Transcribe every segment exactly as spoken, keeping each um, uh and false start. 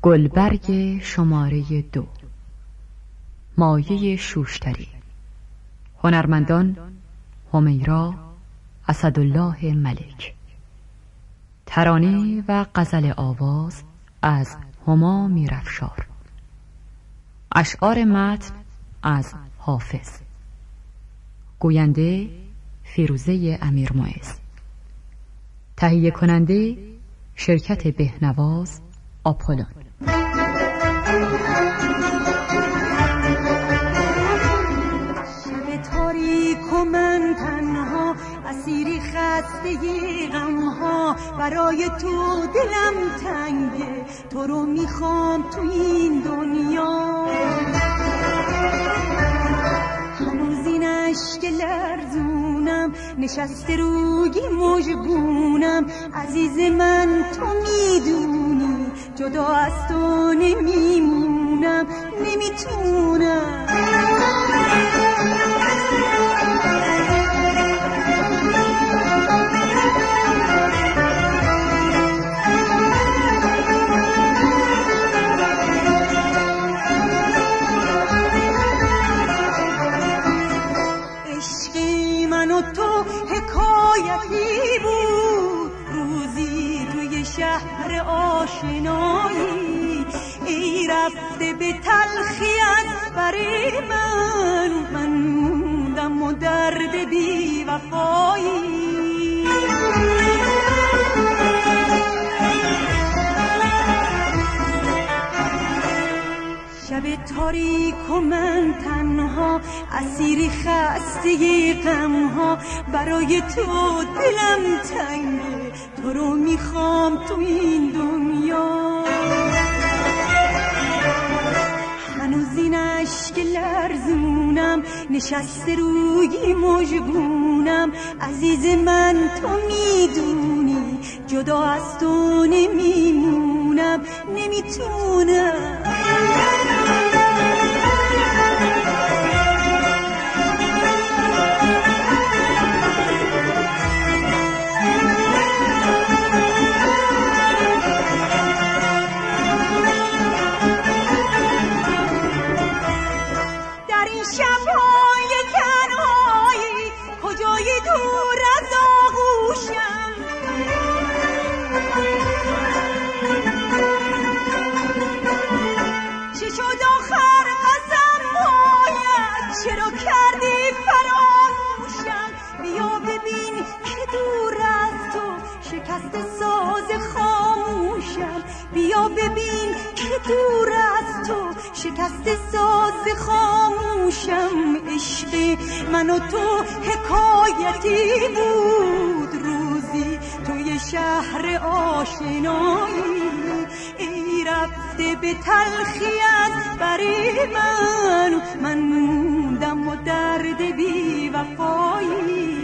گلبرگ شماره دو، مایه شوشتری. هنرمندان: همیرا، اسدالله ملک. ترانه و غزل آواز از هما میرافشار. اشعار متن از حافظ. گوینده: فیروزه امیرمعز. تهیه کننده: شرکت بهنواز آپولون. شب تاریک و من تنها، اسیری خسته غمها، برای تو دلم تنگه، تو رو میخوام تو این دنیا. هنوز این عشق لرزونم، نشسته روی مژگونم. عزیز من تو میدونی، جدا از تو نمیمونم، نمیتونم. عشقی من و تو حکایتی بود، روزی توی شهر آشنایی. ای رفته به تلخیت برای من، من موندم و درد بی وفایی. شب تاریک و من تنها، اسیری خسته غمها، برای تو دلم تنگه، تو رو میخوام تو این دنیا. هنوز این عشق لرزونم، نشسته روی مژگونم. عزیز من تو میدونی، جدا از تو نمیمونم، نمیتونم. بیا ببین که دور از تو شکست ساز خاموشم. عشق من و تو حکایتی بود، روزی توی شهر آشنایی. ای رفته به تلخیت برای من، من موندم و درد بی وفایی.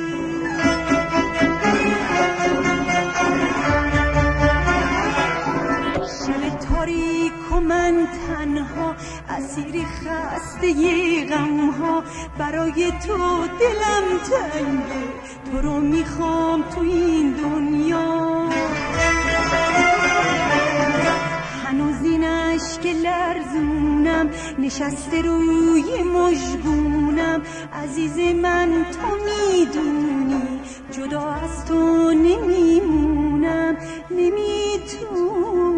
تاریک و من تنها، اسیری خسته غمها، برای تو دلم تنگه، تو رو میخوام تو این دنیا. هنوز این عشق لرزونم، نشسته روی مژگونم. عزیز من تو میدونی، جدا از تو نمیمونم، نمیتونم.